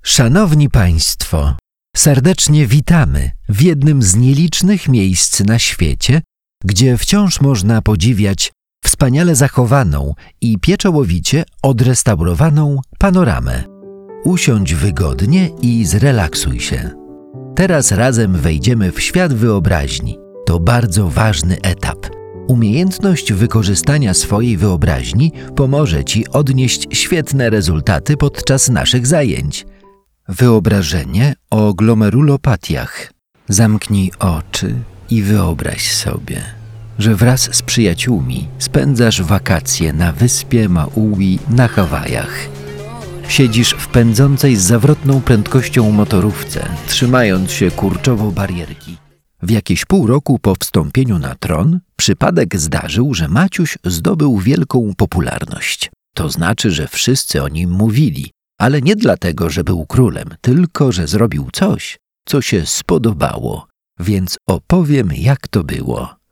Szanowni Państwo, serdecznie witamy w jednym z nielicznych miejsc na świecie, gdzie wciąż można podziwiać wspaniale zachowaną i pieczołowicie odrestaurowaną panoramę. Usiądź wygodnie i zrelaksuj się. Teraz razem wejdziemy w świat wyobraźni. To bardzo ważny etap. Umiejętność wykorzystania swojej wyobraźni pomoże Ci odnieść świetne rezultaty podczas naszych zajęć. Wyobrażenie o glomerulopatiach. Zamknij oczy i wyobraź sobie, że wraz z przyjaciółmi spędzasz wakacje na wyspie Maui na Hawajach. Siedzisz w pędzącej z zawrotną prędkością motorówce, trzymając się kurczowo barierki. W jakieś pół roku po wstąpieniu na tron przypadek zdarzył, że Maciuś zdobył wielką popularność. To znaczy, że wszyscy o nim mówili, ale nie dlatego, że był królem, tylko że zrobił coś, co się spodobało. Więc opowiem, jak to było.